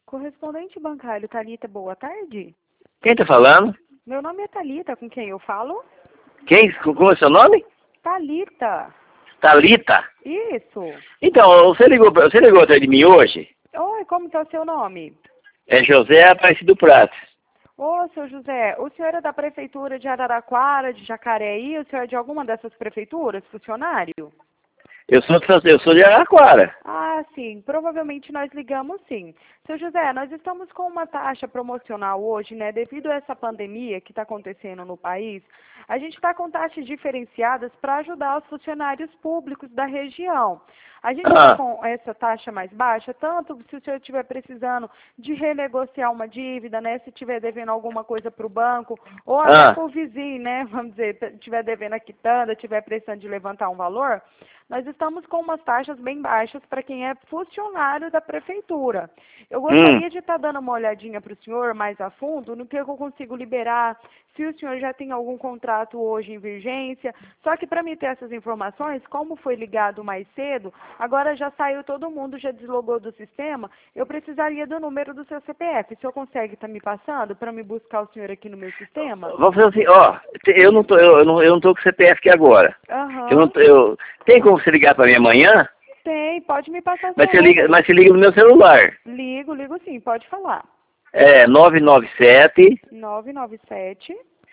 Correspondente bancário, Thalita, boa tarde. Quem tá falando? Meu nome é Thalita, com quem eu falo? Quem? Como é o seu nome? Thalita. Thalita. Isso. Então, você ligou atrás de mim hoje? Oi, como que é o seu nome? É José Aparecido Prates. Ô, seu José, o senhor é da prefeitura de Araraquara, de Jacareí? O senhor é de alguma dessas prefeituras, funcionário? Eu sou de Araraquara. Ah, sim. Provavelmente nós ligamos sim. Seu José, nós estamos com uma taxa promocional hoje, né? Devido a essa pandemia que está acontecendo no país, a gente está com taxas diferenciadas para ajudar os funcionários públicos da região. A gente está com essa taxa mais baixa, tanto se o senhor estiver precisando de renegociar uma dívida, né? Se estiver devendo alguma coisa para o banco, ou até para o vizinho, né? Vamos dizer, estiver devendo a quitanda, estiver precisando de levantar um valor, nós estamos com umas taxas bem baixas para quem é funcionário da prefeitura. Eu gostaria de estar dando uma olhadinha para o senhor mais a fundo no que eu consigo liberar, se o senhor já tem algum contrato hoje em vigência. Só que para me ter essas informações, como foi ligado mais cedo, agora já saiu todo mundo, já deslogou do sistema, eu precisaria do número do seu CPF. O senhor consegue estar me passando para me buscar o senhor aqui no meu sistema? Vamos fazer assim, ó, eu não tô com CPF aqui agora. Aham. Tem como você ligar para mim amanhã? Tem, pode me passar Mas seu número. você liga no meu celular. Ligo sim, pode falar. É 997 997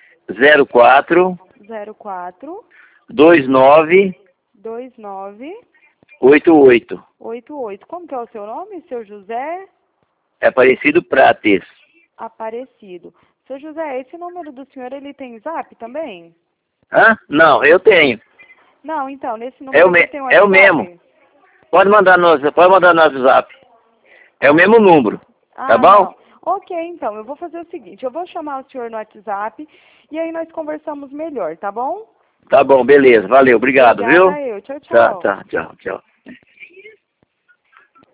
04 04 29 29 88. 88. Como que é o seu nome, seu José? É Aparecido Prates. Aparecido. Seu José, esse número do senhor, ele tem zap também? Hã? Não, eu tenho. Não, então, nesse número você tem É o mesmo. Pode mandar no WhatsApp. É o mesmo número. Tá bom? Não. Ok, então, eu vou fazer o seguinte, eu vou chamar o senhor no WhatsApp e aí nós conversamos melhor, tá bom? Tá bom, beleza. Valeu, obrigado, Obrigada viu? eu. Tchau, tchau. Tchau.